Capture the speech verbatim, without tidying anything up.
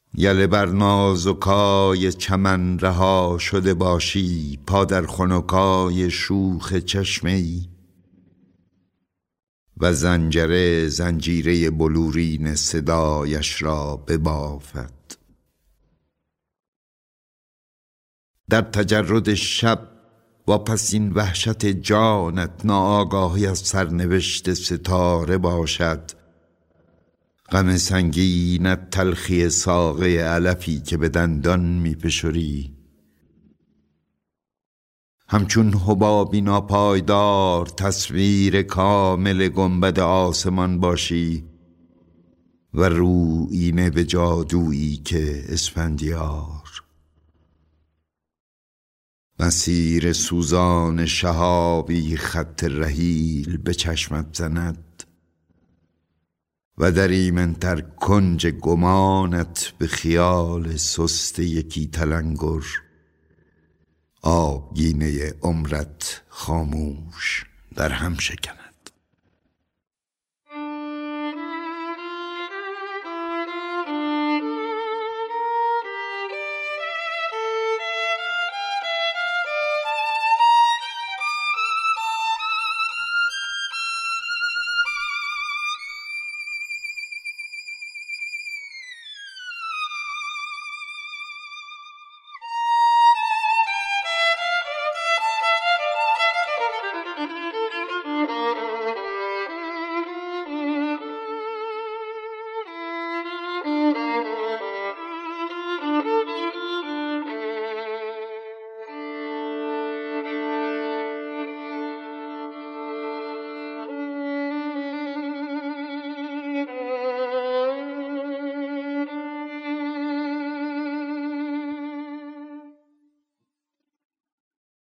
یله بر نازکای چمن رها شده باشی، پا در خنکای شوخ چشمه ای و زنجره زنجیره بلورین صدایش را ببافد. در تجرد شب و پس این وحشت جانت ناآگاهی از سرنوشت ستاره باشد. غم سنگینت تلخی ساقه علفی که به دندان می فشری. همچون حبابی ناپایدار تصویر کامل گنبد آسمان باشی و رویینه به جادویی که اسفندیار. مسیر سوزان شهابی خط رحیل به چشمت زند و در ایمن‌تر کنج گمانت به خیال سست یکی تلنگر آبگینه عمرت خاموش در هم شکند.